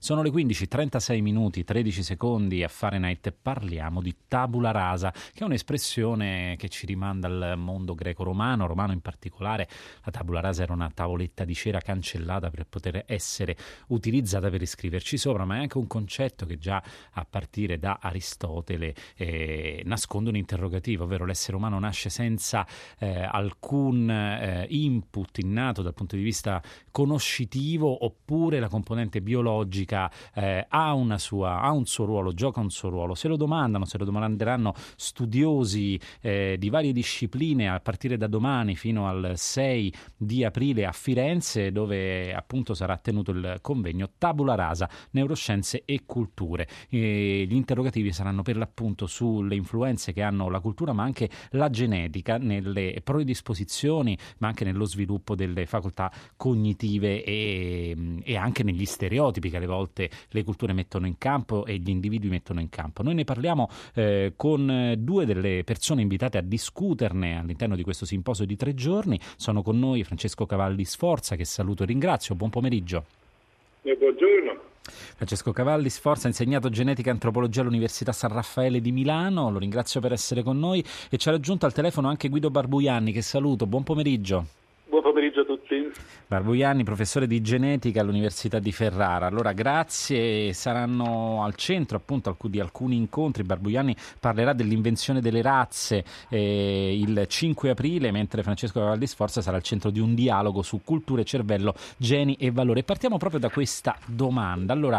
Sono le 15:36 minuti, 13 secondi a Fahrenheit. Parliamo di tabula rasa, che è un'espressione che ci rimanda al mondo greco-romano, romano in particolare. La tabula rasa era una tavoletta di cera cancellata per poter essere utilizzata per iscriverci sopra, ma è anche un concetto che già a partire da Aristotele nasconde un interrogativo, ovvero l'essere umano nasce senza alcun input innato dal punto di vista conoscitivo, oppure la componente biologica ha un suo ruolo, gioca un suo ruolo. Se lo domanderanno studiosi di varie discipline a partire da domani fino al 6 di aprile a Firenze, dove appunto sarà tenuto il convegno Tabula Rasa, Neuroscienze e Culture. Gli interrogativi saranno per l'appunto sulle influenze che hanno la cultura, ma anche la genetica nelle predisposizioni, ma anche nello sviluppo delle facoltà cognitive e anche negli stereotipi che alle volte le culture mettono in campo e gli individui mettono in campo. Noi ne parliamo con due delle persone invitate a discuterne all'interno di questo simposio di 3 giorni. Sono con noi Francesco Cavalli Sforza, che saluto e ringrazio. Buon pomeriggio. Buongiorno. Francesco Cavalli Sforza ha insegnato genetica e antropologia all'Università San Raffaele di Milano, lo ringrazio per essere con noi, e ci ha raggiunto al telefono anche Guido Barbuianni, che saluto. Buon pomeriggio. Buon pomeriggio a tutti. Barbuianni, professore di genetica all'Università di Ferrara. Allora, grazie. Saranno al centro appunto di alcuni incontri. Barbuianni parlerà dell'invenzione delle razze il 5 aprile, mentre Francesco Cavalli Sforza sarà al centro di un dialogo su culture, cervello, geni e valore. Partiamo proprio da questa domanda. Allora,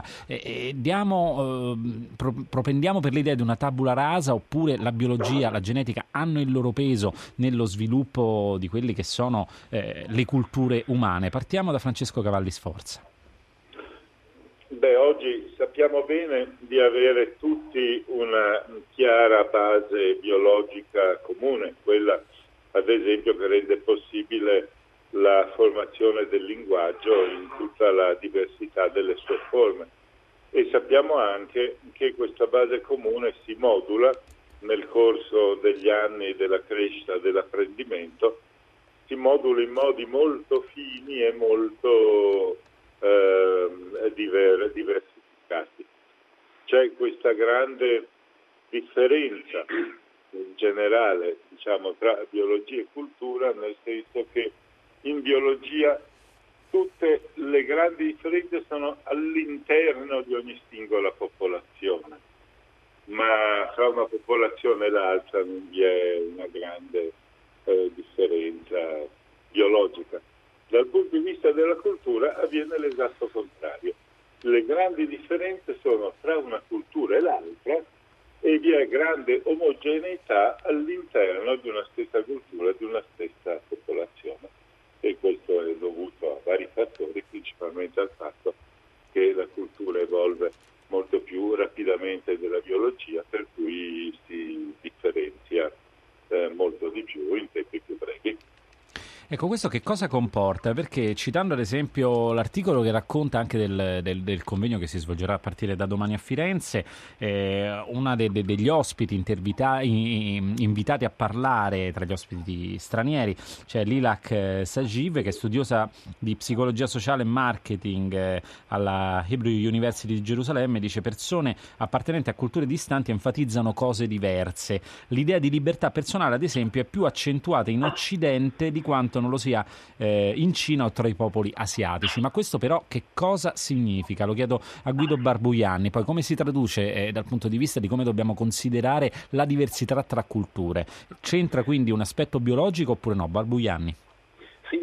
propendiamo per l'idea di una tabula rasa, oppure la biologia, la genetica hanno il loro peso nello sviluppo di quelli che sono le culture umane. Partiamo da Francesco Cavalli Sforza. Oggi sappiamo bene di avere tutti una chiara base biologica comune, quella ad esempio che rende possibile la formazione del linguaggio in tutta la diversità delle sue forme, e sappiamo anche che questa base comune si modula nel corso degli anni della crescita, dell'apprendimento, si modula in modi molto fini e molto diversificati. C'è questa grande differenza in generale, tra biologia e cultura, nel senso che in biologia tutte le grandi differenze sono all'interno di ogni singola popolazione, ma tra una popolazione e l'altra non vi è una grande differenza biologica. Dal punto di vista della cultura avviene l'esatto contrario. Le grandi differenze sono tra una cultura e l'altra, e vi è grande omogeneità all'interno di una stessa cultura, di una stessa popolazione, e questo è dovuto a vari fattori, principalmente al fatto che la cultura evolve molto più rapidamente della biologia, per cui si differenzia molto di più in tempi più brevi. Ecco, questo che cosa comporta? Perché, citando ad esempio l'articolo che racconta anche del convegno che si svolgerà a partire da domani a Firenze, una degli ospiti invitati a parlare, tra gli ospiti stranieri, c'è Lilach Sajiv, che è studiosa di psicologia sociale e marketing alla Hebrew University di Gerusalemme. Dice: persone appartenenti a culture distanti enfatizzano cose diverse. L'idea di libertà personale, ad esempio, è più accentuata in Occidente di quanto non lo sia in Cina o tra i popoli asiatici. Ma questo però che cosa significa? Lo chiedo a Guido Barbuianni. Poi come si traduce dal punto di vista di come dobbiamo considerare la diversità tra culture? C'entra quindi un aspetto biologico oppure no? Barbuianni. Sì,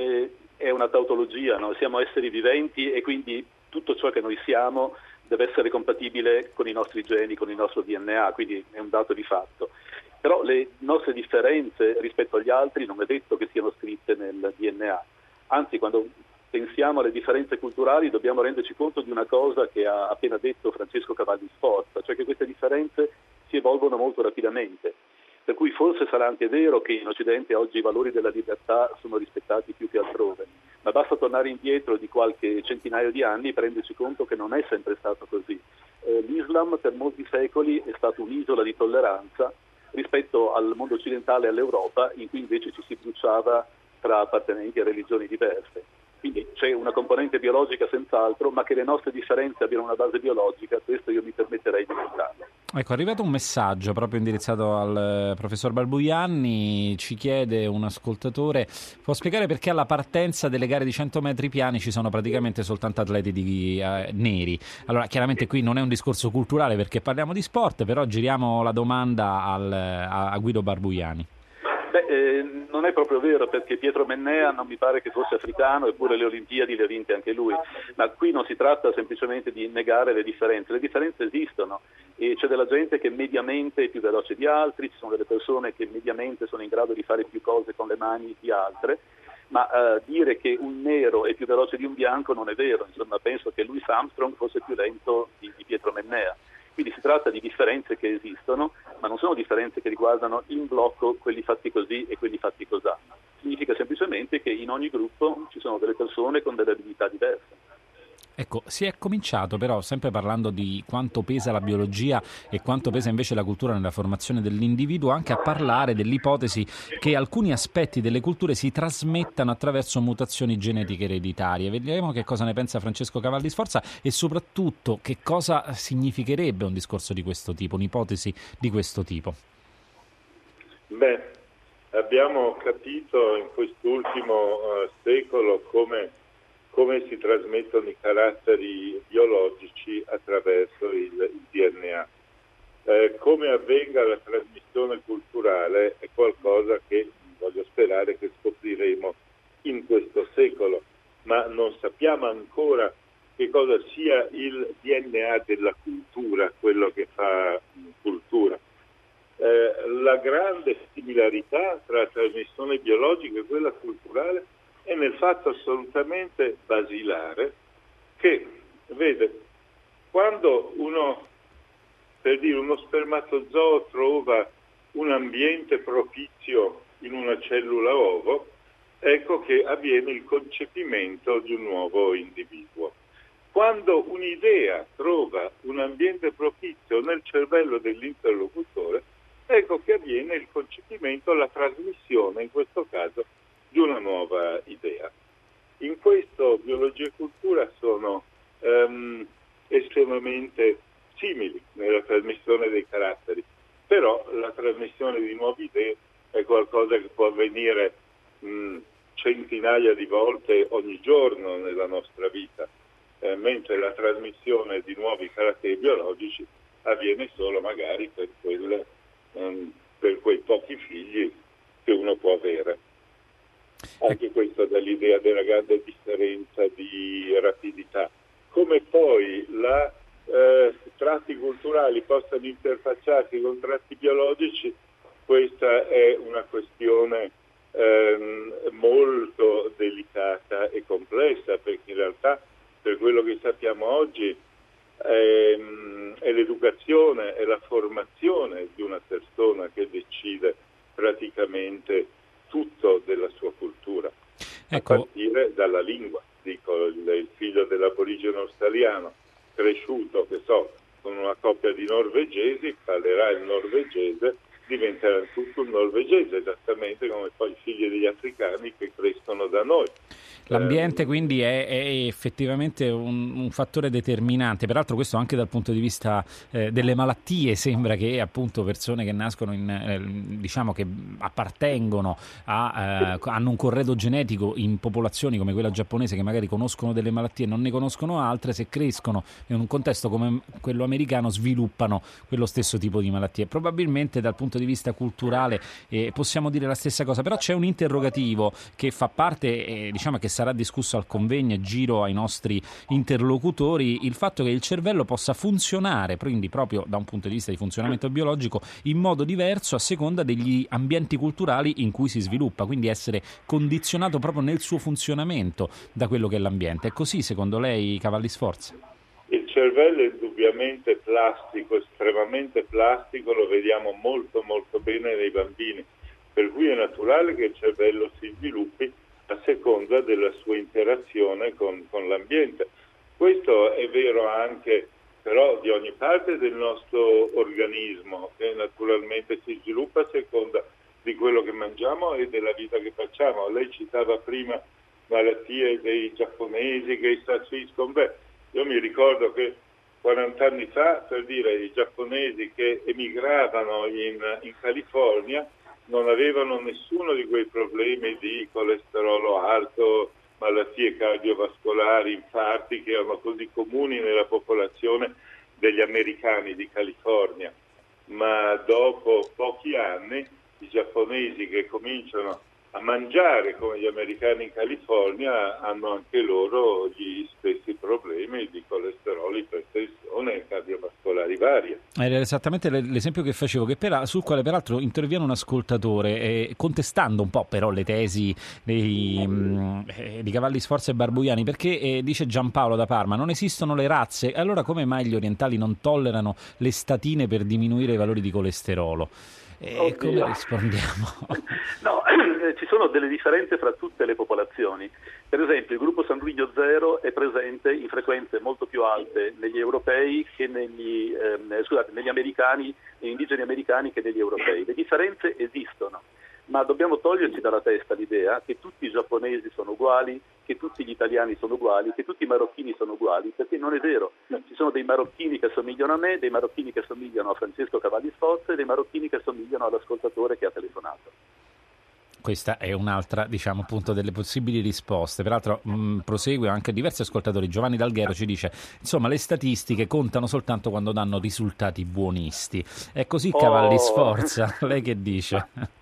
è una tautologia, no? Siamo esseri viventi e quindi tutto ciò che noi siamo deve essere compatibile con i nostri geni, con il nostro DNA, quindi è un dato di fatto. Però le nostre differenze rispetto agli altri non è detto che siano scritte nel DNA. Anzi, quando pensiamo alle differenze culturali dobbiamo renderci conto di una cosa che ha appena detto Francesco Cavalli Sforza, cioè che queste differenze si evolvono molto rapidamente. Per cui forse sarà anche vero che in Occidente oggi i valori della libertà sono rispettati più che altrove, ma basta tornare indietro di qualche centinaio di anni per renderci conto che non è sempre stato così. L'Islam per molti secoli è stato un'isola di tolleranza rispetto al mondo occidentale e all'Europa, in cui invece ci si bruciava tra appartenenti a religioni diverse. Quindi c'è una componente biologica senz'altro, ma che le nostre differenze abbiano una base biologica, questo io mi permetterei di dubitare. Ecco, è arrivato un messaggio proprio indirizzato al professor Barbuianni, ci chiede un ascoltatore, può spiegare perché alla partenza delle gare di 100 metri piani ci sono praticamente soltanto atleti neri? Allora, chiaramente qui non è un discorso culturale perché parliamo di sport, però giriamo la domanda a Guido Barbuiani. Non è proprio vero, perché Pietro Mennea non mi pare che fosse africano, eppure le Olimpiadi le ha vinte anche lui, ma qui non si tratta semplicemente di negare le differenze esistono e c'è della gente che mediamente è più veloce di altri, ci sono delle persone che mediamente sono in grado di fare più cose con le mani di altre, ma dire che un nero è più veloce di un bianco non è vero, insomma penso che Louis Armstrong fosse più lento di Pietro Mennea. Quindi si tratta di differenze che esistono, ma non sono differenze che riguardano in blocco quelli fatti così e quelli fatti cosà. Significa semplicemente che in ogni gruppo ci sono delle persone con delle abilità diverse. Ecco, si è cominciato però, sempre parlando di quanto pesa la biologia e quanto pesa invece la cultura nella formazione dell'individuo, anche a parlare dell'ipotesi che alcuni aspetti delle culture si trasmettano attraverso mutazioni genetiche ereditarie. Vediamo che cosa ne pensa Francesco Cavalli Sforza e soprattutto che cosa significherebbe un discorso di questo tipo, un'ipotesi di questo tipo. Beh, abbiamo capito in quest'ultimo secolo come si trasmettono i caratteri biologici attraverso il DNA. Come avvenga la trasmissione culturale è qualcosa che voglio sperare che scopriremo in questo secolo, ma non sappiamo ancora che cosa sia il DNA della cultura, quello che fa cultura. La grande similarità tra la trasmissione biologica e quella culturale è nel fatto assolutamente basilare che, vede, quando uno spermatozoo trova un ambiente propizio in una cellula ovo, ecco che avviene il concepimento di un nuovo individuo. Quando un'idea trova un ambiente propizio nel cervello dell'interlocutore, ecco che avviene il concepimento, la trasmissione, in questo caso, di una nuova idea. In questo biologia e cultura sono estremamente simili nella trasmissione dei caratteri, però la trasmissione di nuove idee è qualcosa che può avvenire centinaia di volte ogni giorno nella nostra vita, mentre la trasmissione di nuovi caratteri biologici avviene solo magari per quei pochi figli che uno può avere. Anche questo dà l'idea della grande differenza di rapidità. Come poi tratti culturali possano interfacciarsi con tratti biologici, questa è una questione molto delicata e complessa, perché in realtà per quello che sappiamo oggi è l'educazione, è la formazione di una persona che decide praticamente tutto della sua cultura, ecco, a partire dalla lingua. Dico, il figlio dell'aborigeno australiano cresciuto, con una coppia di norvegesi, parlerà il norvegese, diventerà tutto un norvegese, esattamente come poi i figli degli africani che crescono da noi. L'ambiente quindi è effettivamente un fattore determinante, peraltro questo anche dal punto di vista delle malattie. Sembra che appunto persone che nascono diciamo che appartengono hanno un corredo genetico in popolazioni come quella giapponese, che magari conoscono delle malattie e non ne conoscono altre, se crescono in un contesto come quello americano sviluppano quello stesso tipo di malattie. Probabilmente dal punto di vista culturale possiamo dire la stessa cosa, però c'è un interrogativo che fa parte, diciamo che sarà discusso al convegno e giro ai nostri interlocutori, il fatto che il cervello possa funzionare, quindi proprio da un punto di vista di funzionamento biologico, in modo diverso a seconda degli ambienti culturali in cui si sviluppa, quindi essere condizionato proprio nel suo funzionamento da quello che è l'ambiente. È così secondo lei, Cavalli Sforza? Il cervello è indubbiamente plastico, estremamente plastico, lo vediamo molto molto bene nei bambini, per cui è naturale che il cervello si sviluppi a seconda della sua interazione con l'ambiente. Questo è vero anche però di ogni parte del nostro organismo, che naturalmente si sviluppa a seconda di quello che mangiamo e della vita che facciamo. Lei citava prima malattie dei giapponesi che si trasferiscono. Io mi ricordo che 40 anni fa, per dire, i giapponesi che emigravano in California non avevano nessuno di quei problemi di colesterolo alto, malattie cardiovascolari, infarti che erano così comuni nella popolazione degli americani di California. Ma dopo pochi anni i giapponesi che cominciano a mangiare come gli americani in California hanno anche loro gli stessi problemi di colesterolo, ipertensione e cardiovascolari varie. Era esattamente l'esempio che facevo, sul quale peraltro interviene un ascoltatore contestando un po' però le tesi di Cavalli Sforza e Barbuiani, perché dice Giampaolo da Parma: non esistono le razze, allora come mai gli orientali non tollerano le statine per diminuire i valori di colesterolo? Come rispondiamo? No, ci sono delle differenze fra tutte le popolazioni. Per esempio, il gruppo sanguigno 0 è presente in frequenze molto più alte negli europei che negli americani, negli indigeni americani che negli europei. Le differenze esistono, ma dobbiamo toglierci dalla testa l'idea che tutti i giapponesi sono uguali, che tutti gli italiani sono uguali, che tutti i marocchini sono uguali, perché non è vero. Ci sono dei marocchini che assomigliano a me, dei marocchini che assomigliano a Francesco Cavalli Sforza e dei marocchini che assomigliano all'ascoltatore che ha telefonato. Questa è un'altra, diciamo, appunto, delle possibili risposte. Peraltro prosegue anche diversi ascoltatori. Giovanni D'Alghero ci dice: insomma, le statistiche contano soltanto quando danno risultati buonisti. È così, Cavalli Sforza? Lei che dice?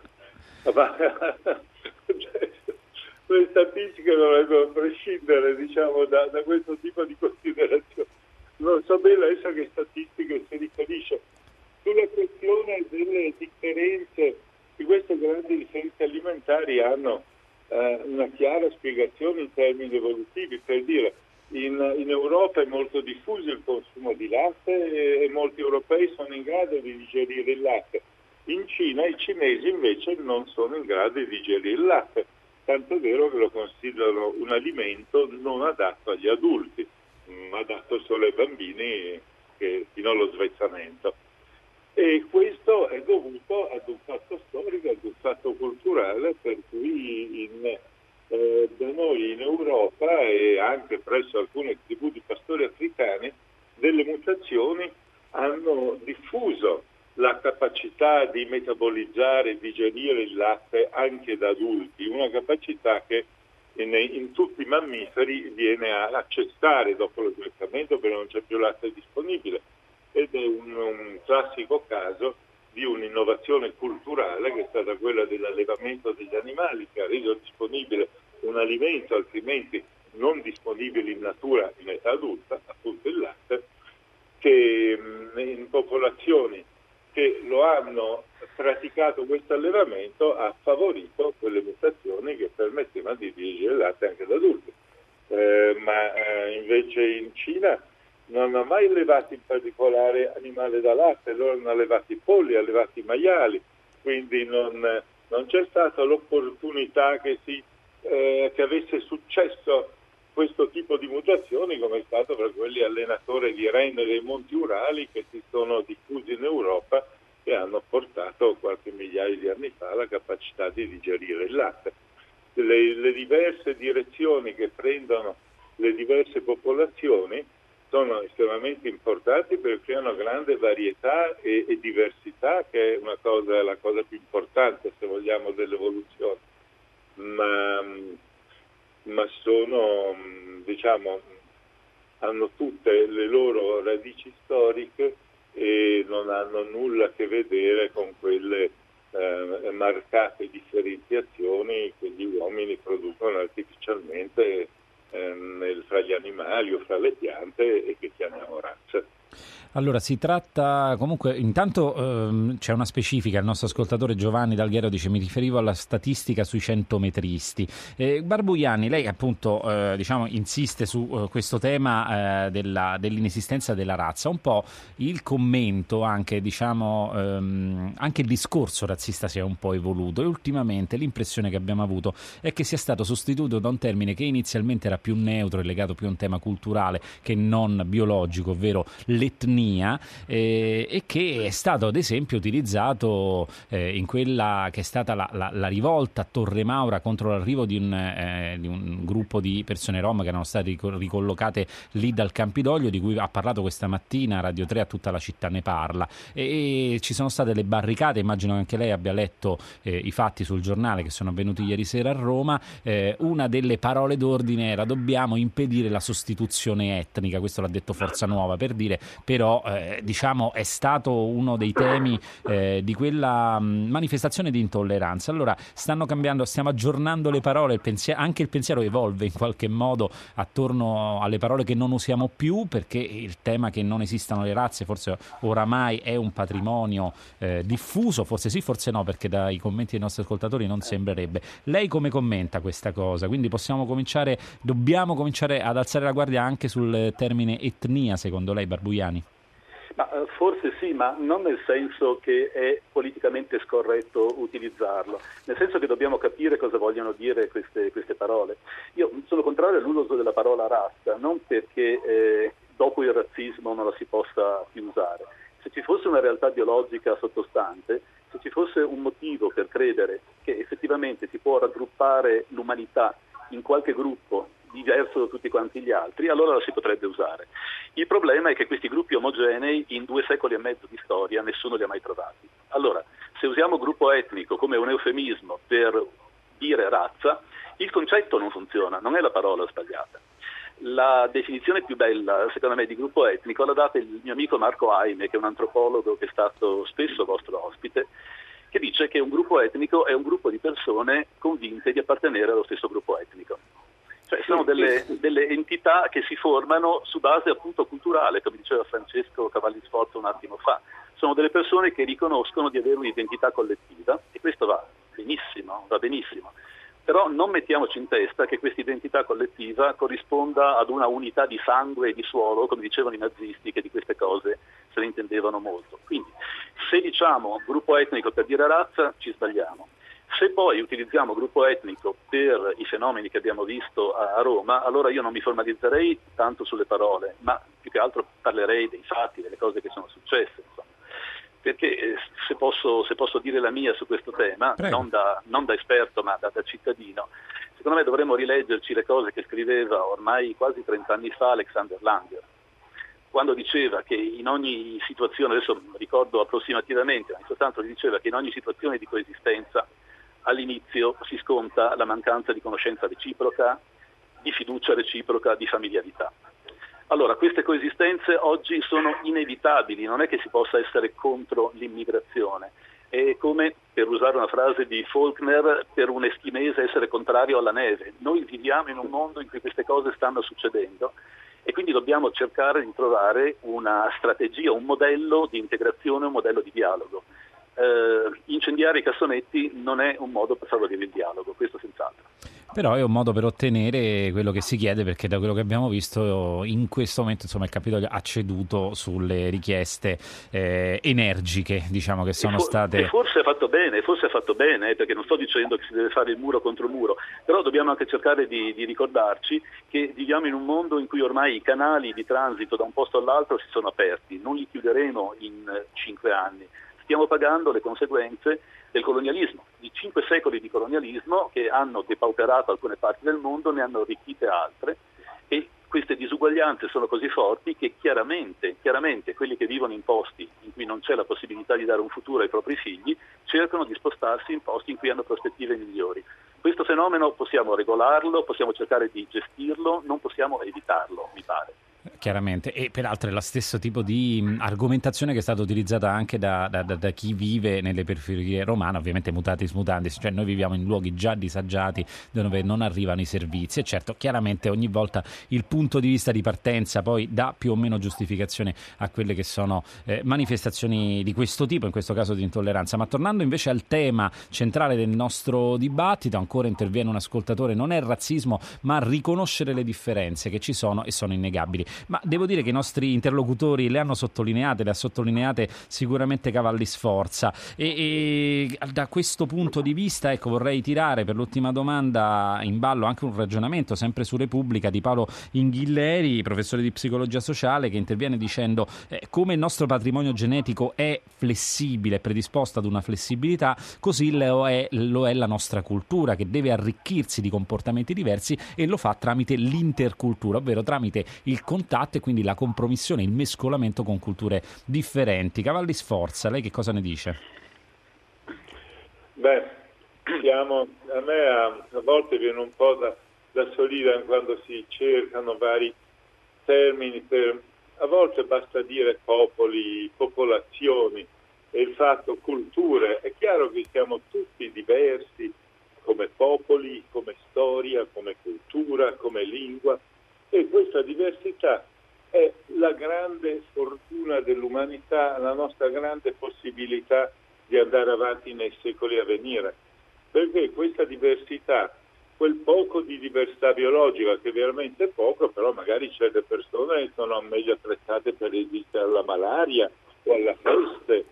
Le statistiche dovrebbero prescindere, diciamo, da questo tipo di considerazioni. Non so bene adesso che statistiche si riferisce. Sulla questione delle differenze, di queste grandi differenze alimentari hanno una chiara spiegazione in termini evolutivi. Per dire, in Europa è molto diffuso il consumo di latte e molti europei sono in grado di digerire il latte. In Cina i cinesi invece non sono in grado di digerire il latte, tanto è vero che lo considerano un alimento non adatto agli adulti, adatto solo ai bambini fino allo svezzamento. E questo è dovuto ad un fatto storico, ad un fatto culturale, per cui da noi in Europa e anche presso alcune tribù di pastori africani delle mutazioni hanno diffuso la capacità di metabolizzare e digerire il latte anche da adulti, una capacità che in tutti i mammiferi viene a cessare dopo lo svezzamento perché non c'è più latte disponibile, ed è un classico caso di un'innovazione culturale che è stata quella dell'allevamento degli animali, che ha reso disponibile un alimento altrimenti non disponibile in natura in età adulta, appunto il latte, che in popolazioni che lo hanno praticato questo allevamento ha favorito quelle mutazioni che permettevano di digerire il latte anche da adulti. Ma invece in Cina non hanno mai allevato in particolare animali da latte, loro hanno allevato i polli, allevato i maiali, quindi non c'è stata l'opportunità che avesse successo questo tipo di mutazioni, come è stato per quelli allenatori di renne dei Monti Urali che si sono diffusi in Europa e hanno portato qualche migliaia di anni fa la capacità di digerire il latte. Le diverse direzioni che prendono le diverse popolazioni sono estremamente importanti perché creano grande varietà e diversità, che è la cosa più importante, se vogliamo, dell'evoluzione. Ma sono, diciamo, hanno tutte le loro radici storiche e non hanno nulla a che vedere con quelle marcate differenziazioni che gli uomini producono artificialmente fra gli animali o fra le piante e che chiamiamo razza. Allora, si tratta comunque, intanto c'è una specifica, il nostro ascoltatore Giovanni D'Alghero dice: mi riferivo alla statistica sui 100 metristi. Barbuiani, lei appunto diciamo insiste su questo tema dell'inesistenza della razza, un po' il commento anche, diciamo, anche il discorso razzista si è un po' evoluto e ultimamente l'impressione che abbiamo avuto è che sia stato sostituito da un termine che inizialmente era più neutro e legato più a un tema culturale che non biologico, ovvero l'etnia etnia, e che è stato ad esempio utilizzato in quella che è stata la rivolta a Torre Maura contro l'arrivo di un gruppo di persone rom che erano state ricollocate lì dal Campidoglio, di cui ha parlato questa mattina Radio 3, a tutta la città ne parla, e ci sono state le barricate. Immagino che anche lei abbia letto i fatti sul giornale che sono avvenuti ieri sera a Roma. Una delle parole d'ordine era: dobbiamo impedire la sostituzione etnica. Questo l'ha detto Forza Nuova, per dire, però diciamo è stato uno dei temi di quella manifestazione di intolleranza. Allora stanno cambiando, stiamo aggiornando le parole, anche il pensiero evolve in qualche modo attorno alle parole che non usiamo più, perché il tema che non esistano le razze forse oramai è un patrimonio diffuso, forse sì, forse no, perché dai commenti dei nostri ascoltatori non sembrerebbe. Lei come commenta questa cosa? Quindi dobbiamo cominciare ad alzare la guardia anche sul termine etnia, secondo lei, Barbuiani? Ma forse sì, ma non nel senso che è politicamente scorretto utilizzarlo, nel senso che dobbiamo capire cosa vogliono dire queste parole. Io sono contrario all'uso della parola razza, non perché dopo il razzismo non la si possa più usare. Se ci fosse una realtà biologica sottostante, se ci fosse un motivo per credere che effettivamente si può raggruppare l'umanità in qualche gruppo diverso da tutti quanti gli altri, allora la si potrebbe usare. Il problema è che questi gruppi omogenei in 2 secoli e mezzo di storia nessuno li ha mai trovati. Allora, se usiamo gruppo etnico come un eufemismo per dire razza, il concetto non funziona, non è la parola sbagliata. La definizione più bella, secondo me, di gruppo etnico l'ha data il mio amico Marco Aime, che è un antropologo che è stato spesso vostro ospite, che dice che un gruppo etnico è un gruppo di persone convinte di appartenere allo stesso gruppo etnico. Cioè sono delle entità che si formano su base appunto culturale, come diceva Francesco Cavalli Sforza un attimo fa. Sono delle persone che riconoscono di avere un'identità collettiva, e questo va benissimo. Però non mettiamoci in testa che questa identità collettiva corrisponda ad una unità di sangue e di suolo, come dicevano i nazisti, che di queste cose se ne intendevano molto. Quindi se diciamo gruppo etnico per dire razza, ci sbagliamo. Se poi utilizziamo gruppo etnico per i fenomeni che abbiamo visto a Roma, allora io non mi formalizzerei tanto sulle parole, ma più che altro parlerei dei fatti, delle cose che sono successe, insomma. Perché se posso dire la mia su questo tema, non da esperto ma da cittadino, secondo me dovremmo rileggerci le cose che scriveva ormai quasi 30 anni fa Alexander Langer, quando diceva che in ogni situazione, adesso ricordo approssimativamente, ma in sostanza diceva che in ogni situazione di coesistenza all'inizio si sconta la mancanza di conoscenza reciproca, di fiducia reciproca, di familiarità. Allora, queste coesistenze oggi sono inevitabili, non è che si possa essere contro l'immigrazione. È come, per usare una frase di Faulkner, per un eschimese essere contrario alla neve. Noi viviamo in un mondo in cui queste cose stanno succedendo e quindi dobbiamo cercare di trovare una strategia, un modello di integrazione, un modello di dialogo. Incendiare i cassonetti non è un modo per favorire il dialogo, questo senz'altro. Però è un modo per ottenere quello che si chiede, perché da quello che abbiamo visto in questo momento, insomma, il Capitolio ha ceduto sulle richieste energiche, diciamo, che sono state. E forse ha fatto bene, perché non sto dicendo che si deve fare il muro contro il muro, però dobbiamo anche cercare di ricordarci che viviamo in un mondo in cui ormai i canali di transito da un posto all'altro si sono aperti, non li chiuderemo in 5 anni. Stiamo pagando le conseguenze del colonialismo, di 5 secoli di colonialismo che hanno depauperato alcune parti del mondo, ne hanno arricchite altre, e queste disuguaglianze sono così forti che chiaramente quelli che vivono in posti in cui non c'è la possibilità di dare un futuro ai propri figli cercano di spostarsi in posti in cui hanno prospettive migliori. Questo fenomeno possiamo regolarlo, possiamo cercare di gestirlo, non possiamo evitarlo, mi pare. Chiaramente, e peraltro è lo stesso tipo di argomentazione che è stata utilizzata anche da chi vive nelle periferie romane, ovviamente mutatis mutandis, cioè noi viviamo in luoghi già disagiati dove non arrivano i servizi, e certo, chiaramente ogni volta il punto di vista di partenza poi dà più o meno giustificazione a quelle che sono manifestazioni di questo tipo, in questo caso di intolleranza. Ma tornando invece al tema centrale del nostro dibattito, ancora interviene un ascoltatore: non è razzismo ma riconoscere le differenze che ci sono e sono innegabili. Ma devo dire che i nostri interlocutori le ha sottolineate sicuramente Cavalli Sforza e da questo punto di vista, ecco, vorrei tirare per l'ultima domanda in ballo anche un ragionamento sempre su Repubblica di Paolo Inghilleri, professore di psicologia sociale, che interviene dicendo come il nostro patrimonio genetico è flessibile, predisposto ad una flessibilità, così lo è la nostra cultura, che deve arricchirsi di comportamenti diversi e lo fa tramite l'intercultura, ovvero tramite il contatto e quindi la compromissione, il mescolamento con culture differenti. Cavalli Sforza, lei che cosa ne dice? Beh, a me a volte viene un po' da sorridere quando si cercano vari termini a volte basta dire popoli, popolazioni, e il fatto culture. È chiaro che siamo tutti diversi come popoli, come storia, come cultura, come lingua, e questa diversità è la grande fortuna dell'umanità, la nostra grande possibilità di andare avanti nei secoli a venire, perché questa diversità, quel poco di diversità biologica, che è veramente poco, però magari c'è delle persone che sono meglio attrezzate per resistere alla malaria o alla peste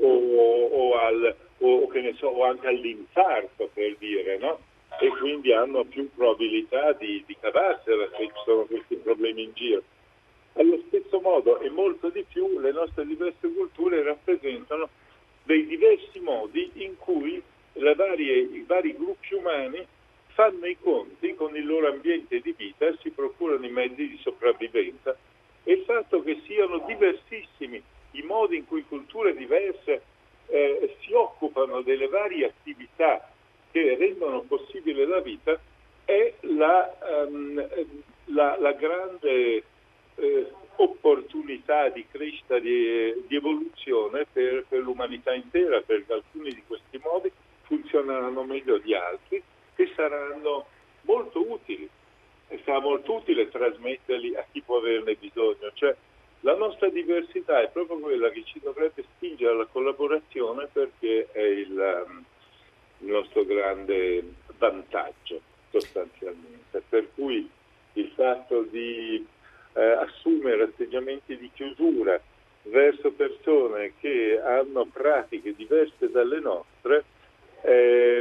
o che ne so, o anche all'infarto, per dire, no? E quindi hanno più probabilità di cavarsela se ci sono questi problemi in giro. Allo stesso modo e molto di più le nostre diverse culture rappresentano dei diversi modi in cui i vari gruppi umani fanno i conti con il loro ambiente di vita e si procurano i mezzi di sopravvivenza. E il fatto che siano diversissimi i modi in cui culture diverse si occupano delle varie attività che rendono possibile la vita è la grande opportunità di crescita, di evoluzione per l'umanità intera, perché alcuni di questi modi funzioneranno meglio di altri e saranno molto utili. E sarà molto utile trasmetterli a chi può averne bisogno. Cioè, la nostra diversità è proprio quella che ci dovrebbe spingere alla collaborazione, perché è il nostro grande vantaggio sostanzialmente. Per cui il fatto di assumere atteggiamenti di chiusura verso persone che hanno pratiche diverse dalle nostre è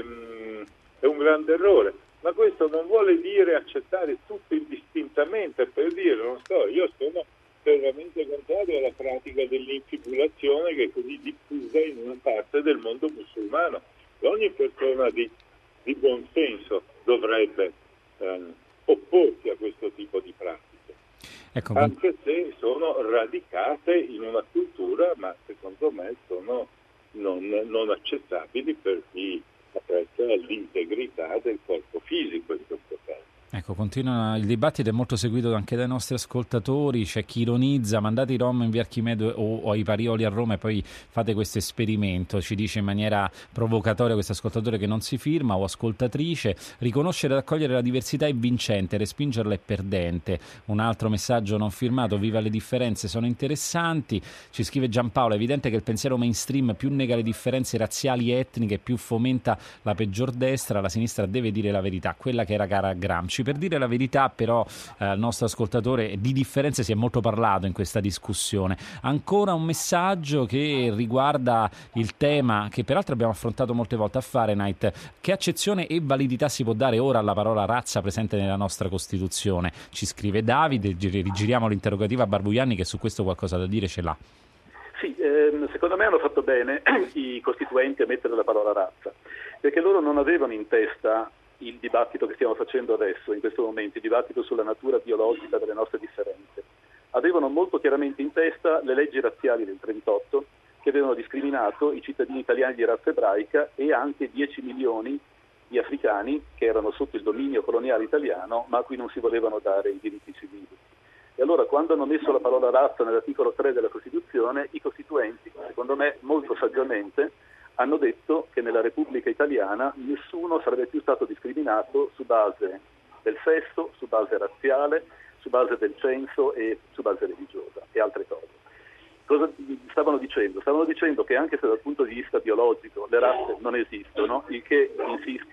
un grande errore. Ma questo non vuole dire accettare tutto indistintamente, per dire, non so, io sono fermamente contrario alla pratica dell'infibulazione che è così diffusa in una parte del mondo musulmano. Ogni persona di buon senso dovrebbe opporsi a questo tipo di pratiche, ecco, anche se sono radicate in una cultura, ma secondo me sono non accettabili per chi apprezza l'integrità del corpo fisico in questo caso. Ecco, continua il dibattito, è molto seguito anche dai nostri ascoltatori, c'è chi ironizza, mandate i Rom in via Archimede o ai Parioli a Roma e poi fate questo esperimento, ci dice in maniera provocatoria questo ascoltatore che non si firma o ascoltatrice, riconoscere ed accogliere la diversità è vincente, respingerla è perdente. Un altro messaggio non firmato, viva le differenze, sono interessanti, ci scrive Giampaolo, è evidente che il pensiero mainstream più nega le differenze razziali e etniche, più fomenta la peggior destra, la sinistra deve dire la verità, quella che era cara a Gramsci. Per dire la verità, però, il nostro ascoltatore, di differenze si è molto parlato in questa discussione. Ancora un messaggio che riguarda il tema che peraltro abbiamo affrontato molte volte a Fahrenheit: che accezione e validità si può dare ora alla parola razza presente nella nostra Costituzione? Ci scrive Davide, rigiriamo l'interrogativa a Barbuianni che su questo qualcosa da dire ce l'ha. Sì, secondo me hanno fatto bene i costituenti a mettere la parola razza, perché loro non avevano in testa il dibattito che stiamo facendo adesso, in questo momento, il dibattito sulla natura biologica delle nostre differenze. Avevano molto chiaramente in testa le leggi razziali del 1938 che avevano discriminato i cittadini italiani di razza ebraica e anche 10 milioni di africani che erano sotto il dominio coloniale italiano ma a cui non si volevano dare i diritti civili. E allora, quando hanno messo la parola razza nell'articolo 3 della Costituzione, i costituenti, secondo me molto saggiamente, hanno detto che nella Repubblica Italiana nessuno sarebbe più stato discriminato su base del sesso, su base razziale, su base del censo e su base religiosa e altre cose. Cosa stavano dicendo? Stavano dicendo che anche se dal punto di vista biologico le razze non esistono, il che, insisto,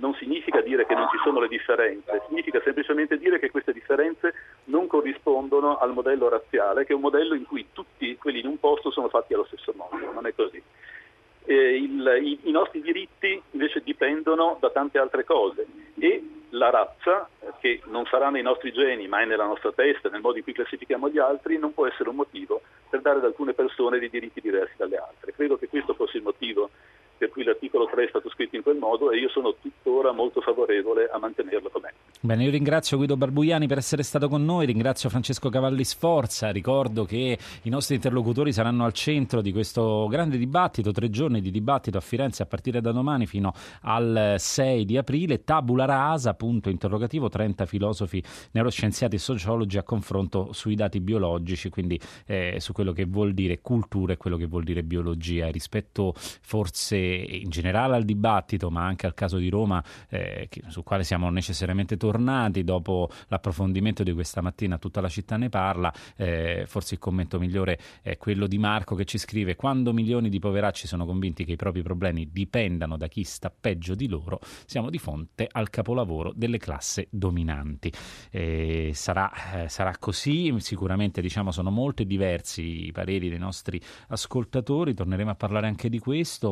non significa dire che non ci sono le differenze, significa semplicemente dire che queste differenze non corrispondono al modello razziale, che è un modello in cui tutti quelli in un posto sono fatti allo stesso modo, non è così. I nostri diritti invece dipendono da tante altre cose e la razza, che non sarà nei nostri geni ma è nella nostra testa, nel modo in cui classifichiamo gli altri, non può essere un motivo per dare ad alcune persone dei diritti diversi dalle altre. Credo che questo fosse il motivo per cui l'articolo 3 è stato scritto in quel modo e io sono tuttora molto favorevole a mantenerlo com'è. Bene, io ringrazio Guido Barbuiani per essere stato con noi, ringrazio Francesco Cavalli Sforza, ricordo che i nostri interlocutori saranno al centro di questo grande dibattito, 3 giorni di dibattito a Firenze a partire da domani fino al 6 di aprile, tabula rasa, punto interrogativo, 30 filosofi, neuroscienziati e sociologi a confronto sui dati biologici, quindi su quello che vuol dire cultura e quello che vuol dire biologia, rispetto forse in generale al dibattito ma anche al caso di Roma sul quale siamo necessariamente tornati dopo l'approfondimento di questa mattina, tutta la città ne parla. Forse il commento migliore è quello di Marco che ci scrive: quando milioni di poveracci sono convinti che i propri problemi dipendano da chi sta peggio di loro, siamo di fronte al capolavoro delle classi dominanti. Sarà così, sicuramente sono molto diversi i pareri dei nostri ascoltatori, torneremo a parlare anche di questo.